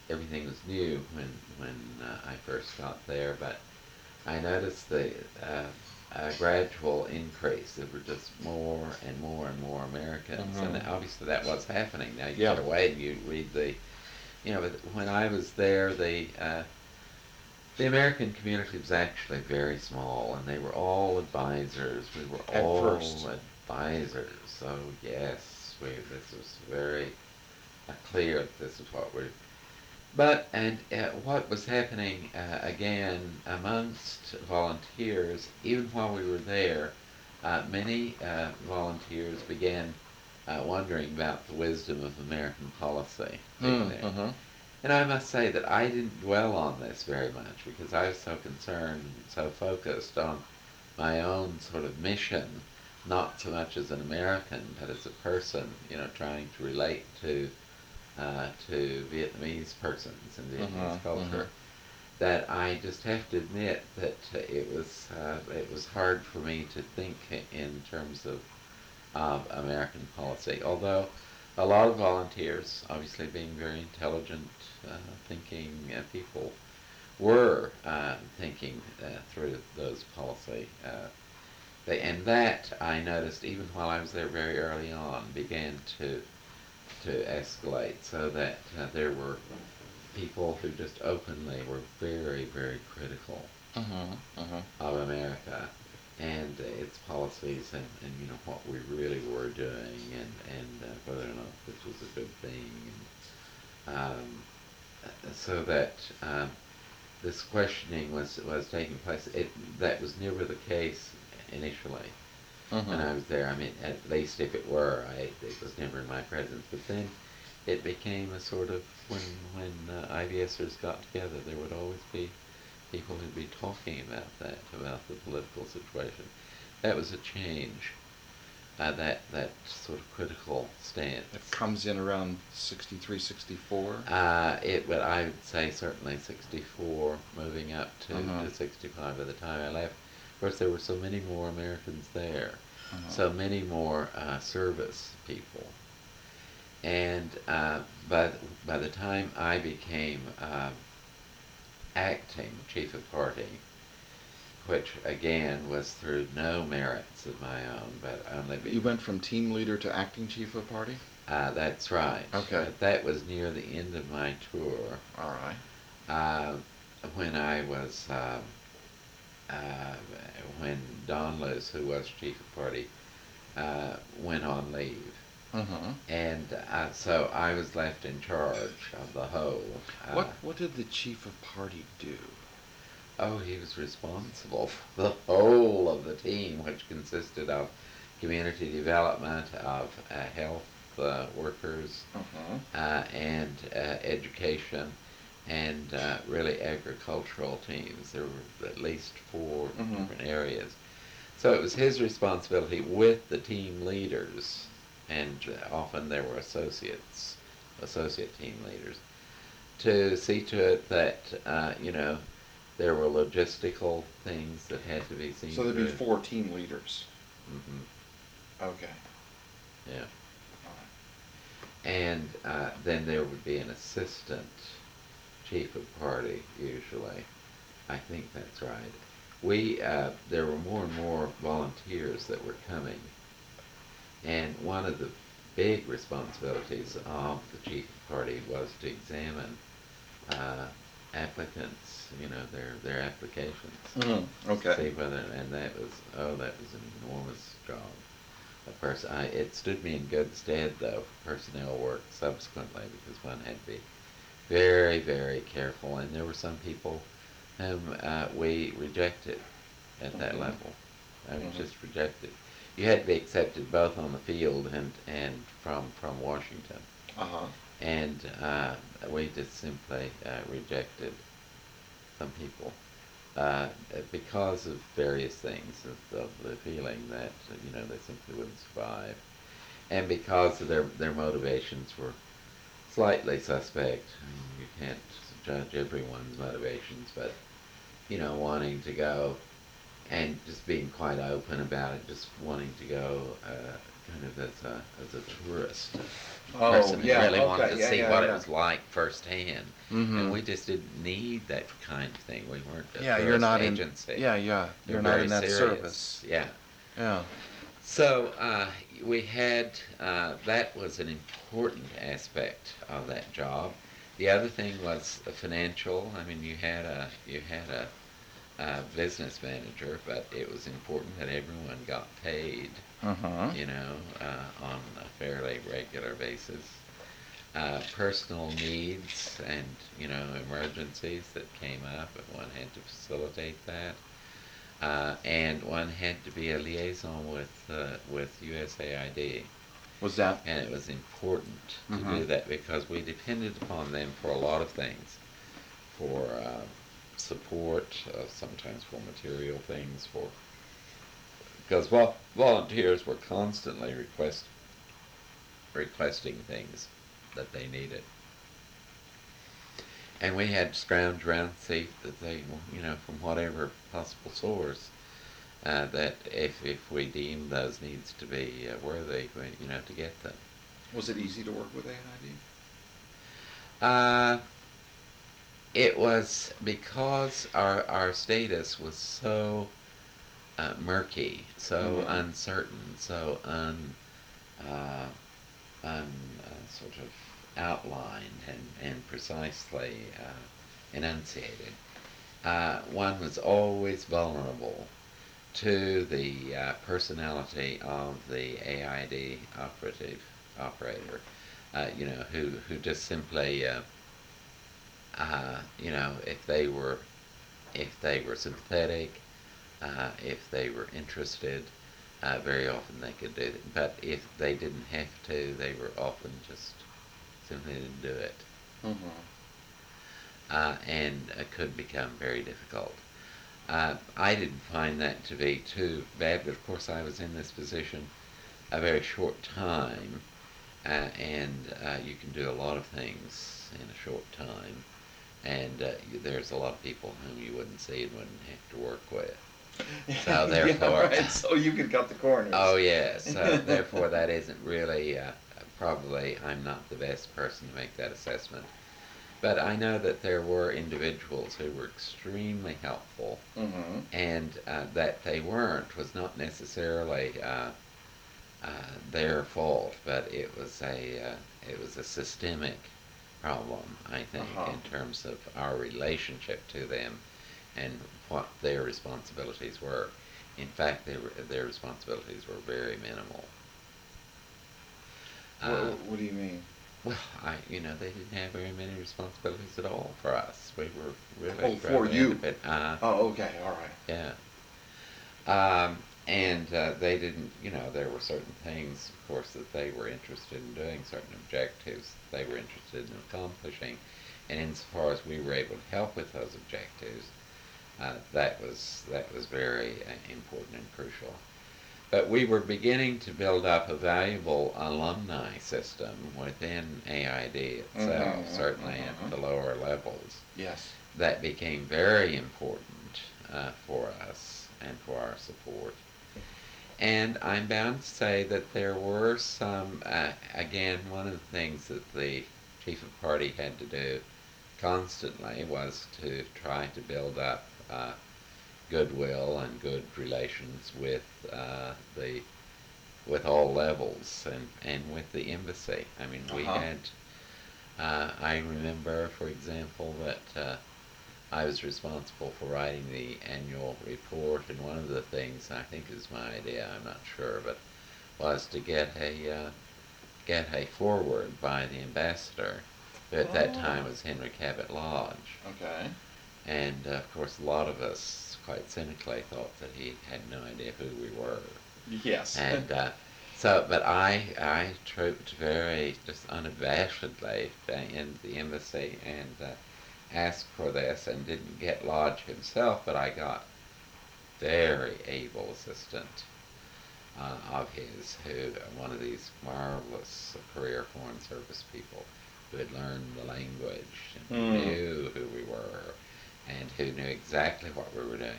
everything was new when when uh, I first got there, but I noticed the uh, a gradual increase. There were just more and more and more Americans, Mhm. and obviously that was happening. Now you Yeah. get away and you read the, you know, but when I was there, the uh, the American community was actually very small, and they were all advisors. We were At all first. advisors. So yes, we, this was very uh, clear that this is what we're. But and uh, what was happening uh, again amongst volunteers, even while we were there, uh, many uh, volunteers began uh, wondering about the wisdom of American policy being Mm, there. mm-hmm. And I must say that I didn't dwell on this very much because I was so concerned, so focused on my own sort of mission, not so much as an American, but as a person, you know, trying to relate to uh, to Vietnamese persons and Vietnamese Mhm, culture, mhm. that I just have to admit that uh, it was uh, it was hard for me to think in terms of of American policy. Although a lot of volunteers, obviously being very intelligent, uh, thinking uh, people, were uh, thinking uh, through those policy. Uh, they, and that I noticed even while I was there very early on began to to escalate, so that uh, there were people who just openly were very, very critical Mhm, mhm. of America and uh, its policies, and, and you know what we really were doing, and and uh, whether or not this was a good thing, and um, so that um, this questioning was was taking place. It that was never the case initially when Mhm. I was there. I mean, at least if it were, I it was never in my presence. But then it became a sort of when when uh, IVSers got together, there would always be people who'd be talking about that, about the political situation. That was a change. Uh, that that sort of critical stance. It comes in around sixty-three, sixty-four. Uh, it, but I would say certainly sixty-four, moving up to, Uh-huh. to sixty-five by the time I left. Of course, there were so many more Americans there, Uh-huh. so many more uh, service people. And uh, by, by the time I became uh, acting chief of party, which again was through no merits of my own, but only be, You went from team leader to acting chief of party? uh, that's right. Okay. But that was near the end of my tour. All right. Uh, when I was, uh, uh, when Don Luce, who was chief of party, uh, went on leave. Uh-huh. And uh, so I was left in charge of the whole. Uh, What what did the chief of party do? Oh, he was responsible for the whole of the team, which consisted of community development, of uh, health uh, workers, Uh-huh. uh, and uh, education, and uh, really agricultural teams. There were at least four Mhm. different areas. So it was his responsibility with the team leaders, and uh, often there were associates, associate team leaders, to see to it that, uh, you know, there were logistical things that had to be seen So there'd be through. four team leaders. Hmm. Okay. Yeah. All And uh, then there would be an assistant chief of party, usually. I think that's right. We, uh, there were more and more volunteers that were coming. And one of the big responsibilities of the chief of party was to examine uh, applicants, you know, their, their applications. right. Mhm. Okay. See whether, and that was, oh, that was an enormous job. A person, I, it stood me in good stead, though, for personnel work subsequently, because one had to be very, very careful, and there were some people whom uh, we rejected at that Mhm. level. I was Mhm. just rejected. You had to be accepted both on the field and, and from, from Washington. Uh-huh. And uh, we just simply uh, rejected some people uh, because of various things, of, of the feeling that uh, you know they simply wouldn't survive, and because of their their motivations were slightly suspect. I mean, you can't judge everyone's motivations, but you know, wanting to go and just being quite open about it, just wanting to go uh, kind of as a as a tourist, a Oh, person who yeah, really wanted okay, to yeah, see yeah, what it yeah. was like firsthand. Mm-hmm. And we just didn't need that kind of thing. We weren't a Yeah, you're tourist not in. agency. Yeah, yeah, We were you're not very in that serious. service. Yeah. Yeah. So uh, we had uh, that was an important aspect of that job. The other thing was financial. I mean, you had a you had a, a business manager, but it was important that everyone got paid. Uh huh. You know, uh, on a fairly regular basis. Uh, personal needs and you know emergencies that came up, and one had to facilitate that. Uh, and one had to be a liaison with uh, with U S A I D, Was that? and it was important to Mm-hmm. do that because we depended upon them for a lot of things, for uh, support, uh, sometimes for material things, for because vol- volunteers were constantly request requesting things that they needed, and we had to scrounge around to see that they, you know, from whatever possible source. Uh, that if, if we deem those needs to be uh, worthy, we, you know, to get them. Was it easy to work with A I D? Uh, it was because our, our status was so uh, murky, so Mm-hmm. uncertain, so un, uh, un uh, sort of outlined and, and precisely uh, enunciated. Uh, one was always vulnerable to the uh, personality of the A I D operative operator, uh, you know, who who just simply, uh, uh, you know, if they were if they were sympathetic, uh, if they were interested, uh, very often they could do it. But if they didn't have to, they were often just simply didn't do it, Mm-hmm. uh, and it could become very difficult. Uh, I didn't find that to be too bad, but of course I was in this position a very short time, uh, and uh, you can do a lot of things in a short time, and uh, you, there's a lot of people whom you wouldn't see and wouldn't have to work with. So therefore, yeah, right. So you could cut the corners. oh yes, so therefore that isn't really uh, probably I'm not the best person to make that assessment. But I know that there were individuals who were extremely helpful, Mm-hmm. and uh, that they weren't was not necessarily uh, uh, their fault, but it was a uh, it was a systemic problem, I think, Uh-huh. in terms of our relationship to them and what their responsibilities were. In fact, their their responsibilities were very minimal. What, Uh, what do you mean? Well, I, you know, they didn't have very many responsibilities at all for us. We were really Oh, for rather you. independent. Uh, Oh, okay, all right. yeah. Um, and uh, they didn't, you know, there were certain things, of course, that they were interested in doing, certain objectives they were interested in accomplishing. And insofar as we were able to help with those objectives, uh, that was that was very uh, important and crucial. But we were beginning to build up a valuable alumni system within A I D itself, Mm-hmm, certainly mm-hmm. at the lower levels, Yes. that became very important uh, for us and for our support. And I'm bound to say that there were some, uh, again, one of the things that the chief of party had to do constantly was to try to build up uh, goodwill and good relations with uh, the with all levels and, and with the embassy. I mean, we Uh-huh. had. Uh, I remember, for example, that uh, I was responsible for writing the annual report, and one of the things I think is my idea, I'm not sure, but was to get a uh, get a foreword by the ambassador, who at that time Oh. was Henry Cabot Lodge. Okay. And uh, of course, a lot of us, quite cynically, thought that he had no idea who we were. Yes. And uh, so, but I, I trooped very just unabashedly in the embassy and uh, asked for this, and didn't get Lodge himself, but I got very able assistant uh, of his, who one of these marvelous career foreign service people who had learned the language and Mm. knew who we were and who knew exactly what we were doing.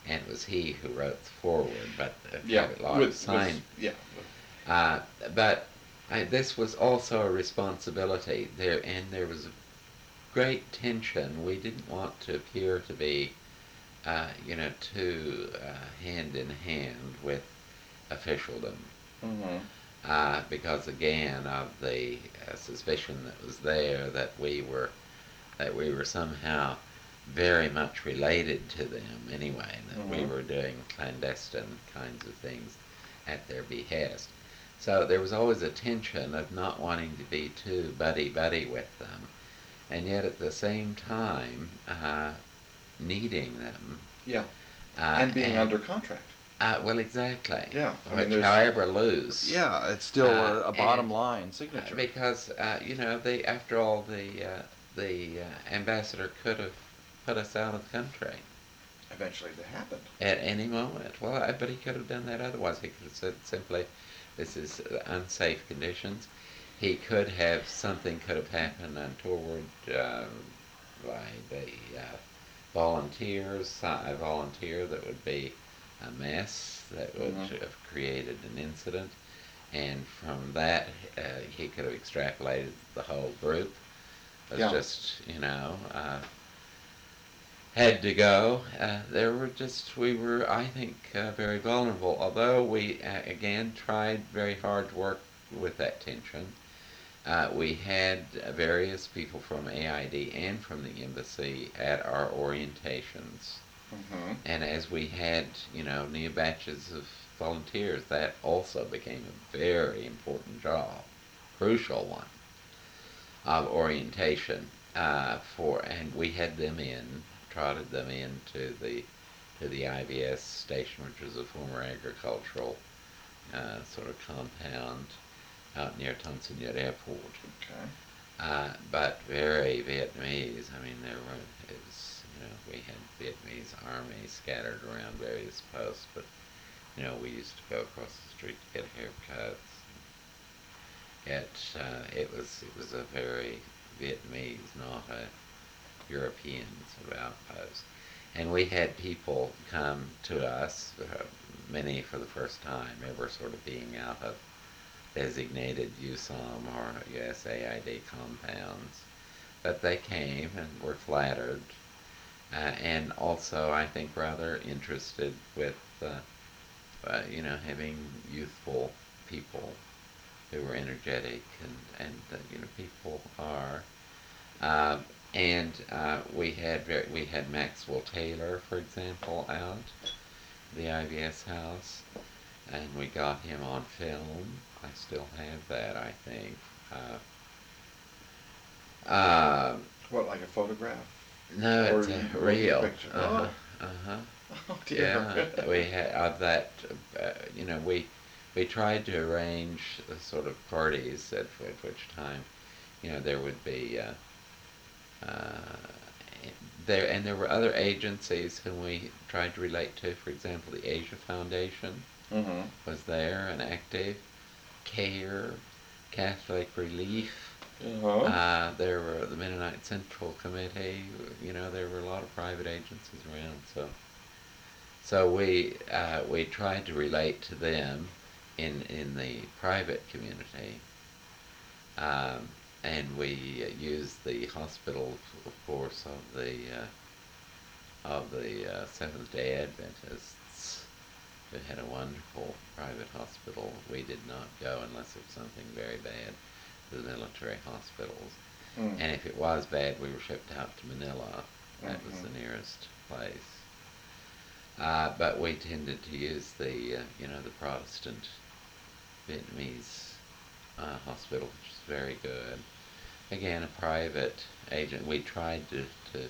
and it was he who wrote the foreword, but the Yeah, private law with, was signed. with, yeah. Uh, but I, this was also a responsibility there, and there was a great tension. We didn't want to appear to be, uh, you know, too uh, hand in hand with officialdom, Mm-hmm. uh, because again of the uh, suspicion that was there that we were that we were somehow very much related to them anyway, that Mm-hmm. we were doing clandestine kinds of things at their behest. So there was always a tension of not wanting to be too buddy-buddy with them, and yet at the same time uh, needing them. Yeah. Uh, And being and, under contract. Uh, well, exactly. Yeah. I mean, Which, there's- however, loose. Yeah, it's still Uh, a, a bottom and- line Uh, signature. because uh, you know, the after all, the uh, the uh, ambassador could have put us out of the country Eventually, that happened. at any moment. Well, I, but he could have done that otherwise. He could have said simply, "This is uh, unsafe conditions." He could have something could have happened untoward uh, by the uh, volunteers. A volunteer that would be a mess that would Mhm. have created an incident, and from that uh, he could have extrapolated the whole group. It was Yeah. just, you know, uh, had to go. Uh, there were just, we were, I think, uh, very vulnerable, although we, uh, again, tried very hard to work with that tension. Uh, we had uh, various people from A I D and from the embassy at our orientations. Mm-hmm. And as we had, you know, new batches of volunteers, that also became a very important job, crucial one, of orientation uh, for, and we had them in, trotted them into the to the I V S station, which was a former agricultural uh, sort of compound out near Tan Son Nhut Airport. Okay. Uh, but very Vietnamese. I mean, there were, it was, you know, we had Vietnamese army scattered around various posts, but, you know, we used to go across the street to get haircuts. It, uh, it was, it was a very Vietnamese, not a European sort of outpost. And we had people come to us, uh, many for the first time, ever sort of being out of designated U S O M or U S A I D compounds. But they came and were flattered, uh, and also, I think, rather interested with, uh, uh, you know, having youthful people who were energetic, and, and uh, you know, people are. Uh, and uh, we had very, we had Maxwell Taylor, for example, out, the I V S house, and we got him on film. I still have that, I think. Uh, uh, What, like a photograph? no, Or it's you- a or a real. picture? Uh-huh, uh-huh. Oh dear. Yeah, we had of that. Uh, you know, we we tried to arrange the sort of parties at, at which time, you know, there would be uh, uh, there, and there were other agencies whom we tried to relate to. For example, the Asia Foundation Mm-hmm. was there and active. CARE, Catholic Relief. Uh-huh. Uh, there were the Mennonite Central Committee. You know, there were a lot of private agencies around. So, so we uh, we tried to relate to them in in the private community, um, and we uh, used the hospital, of course, of the uh, of the uh, Seventh Day Adventists, who had a wonderful private hospital. We did not go unless it was something very bad to the military hospitals. Mm. And if it was bad, we were shipped out to Manila. That was Mhm. the nearest place. Uh, but we tended to use the, uh, you know, the Protestant Vietnamese uh, hospital, which is very good. Again, a private agent. We tried to, to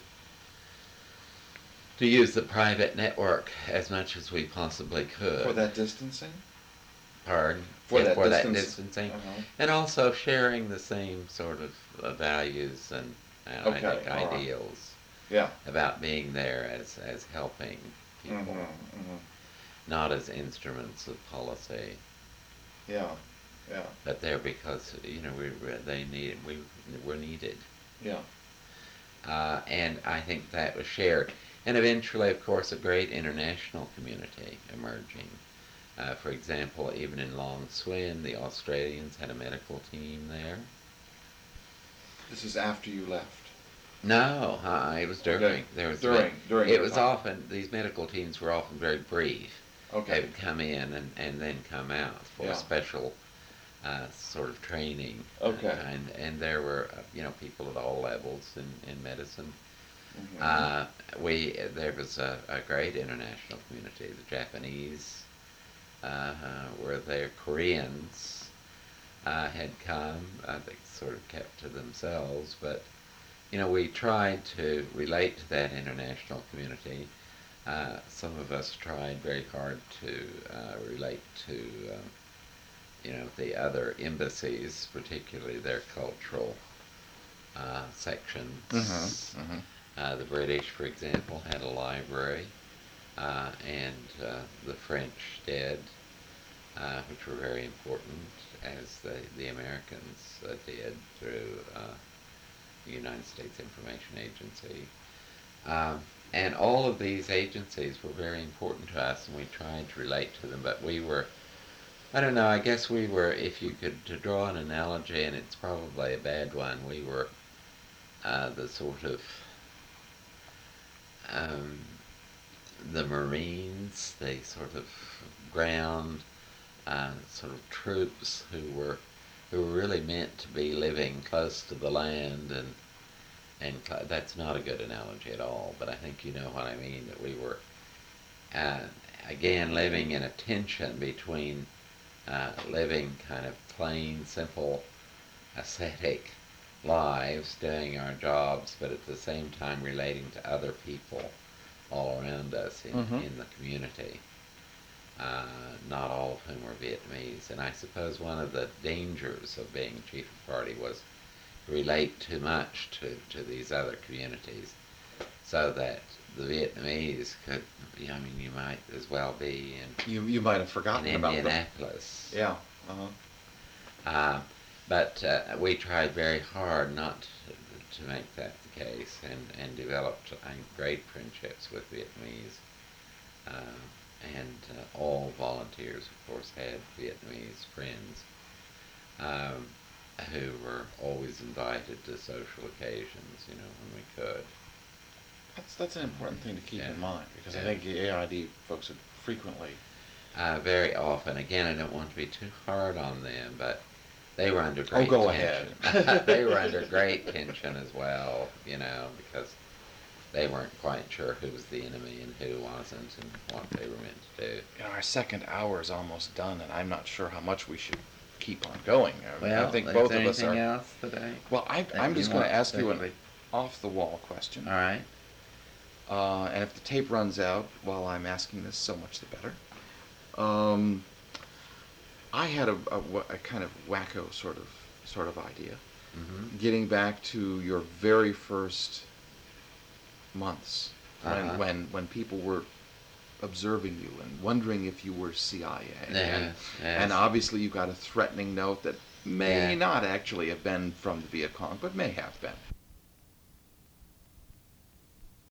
to use the private network as much as we possibly could. For that distancing? Pardon? For Yeah, that for that distance- distancing. Uh-huh. And also sharing the same sort of uh, values and, uh, I Okay, think, all right. ideals Yeah. about being there as, as helping people, Mm-hmm. Mm-hmm. not as instruments of policy, Yeah. Yeah. but there because, you know, we we- they need we were needed. Yeah. Uh, and I think that was shared. And eventually, of course, a great international community emerging. Uh, for example, even in Long Swin, the Australians had a medical team there. This is after you left. No, uh, it was during. Okay. There was During, during It your was time. often, these medical teams were often very brief. They Okay. would come in and, and then come out for Yeah. special uh, sort of training. Okay. Uh, and, and there were, uh, you know, people at all levels in, in medicine. Mhm. Uh, we there was a, a great international community. The Japanese uh, were there. Koreans uh, had come. Uh, they sort of kept to themselves, but you know we tried to relate to that international community. Uh, some of us tried very hard to uh, relate to um, you know the other embassies, particularly their cultural uh, sections. Mhm. Mhm. Uh, the British, for example, had a library, uh, and uh, the French did, uh, which were very important, as the, the Americans uh, did through uh, the United States Information Agency. Um, and all of these agencies were very important to us, and we tried to relate to them, but we were, I don't know, I guess we were, if you could, to draw an analogy, and it's probably a bad one, we were uh, the sort of Um, the Marines, the sort of ground uh, sort of troops who were who were really meant to be living close to the land, and and cl- that's not a good analogy at all. But I think you know what I mean. That we were uh, again living in a tension between uh, living kind of plain, simple, ascetic lives, doing our jobs, but at the same time relating to other people all around us in, Mhm. in the community, uh, not all of whom were Vietnamese. And I suppose one of the dangers of being chief of party was to relate too much to, to these other communities, so that the Vietnamese could, I mean, you might as well be in, You you might have forgotten in about them. Indianapolis. Yeah. Uh-huh. Uh, but uh, we tried very hard not to, to make that the case, and, and developed I think, great friendships with Vietnamese. Uh, and uh, all volunteers, of course, had Vietnamese friends um, who were always invited to social occasions, you know, when we could. That's that's an important thing to keep Yeah. in mind, because I Yeah. think the A I D folks would frequently. Uh, very often, again, I don't want to be too hard on them, but they were under Oh, great go tension. ahead. They were under great tension as well, you know, because they weren't quite sure who was the enemy and who wasn't, and what they were meant to do. You know, our second hour is almost done, and I'm not sure how much we should keep on going. I, mean, I think is both there of us anything are. else today? Well, I, that I'm you just going want to ask you an specially? off-the-wall question. All right. Uh, and if the tape runs out while I'm asking this, so much the better. Um, I had a, a, wa- a kind of wacko sort of sort of idea, Mm-hmm. getting back to your very first months when Uh-huh. when when people were observing you and wondering if you were C I A. And, Yes, yes. and obviously you got a threatening note that may Yeah. not actually have been from the Viet Cong, but may have been.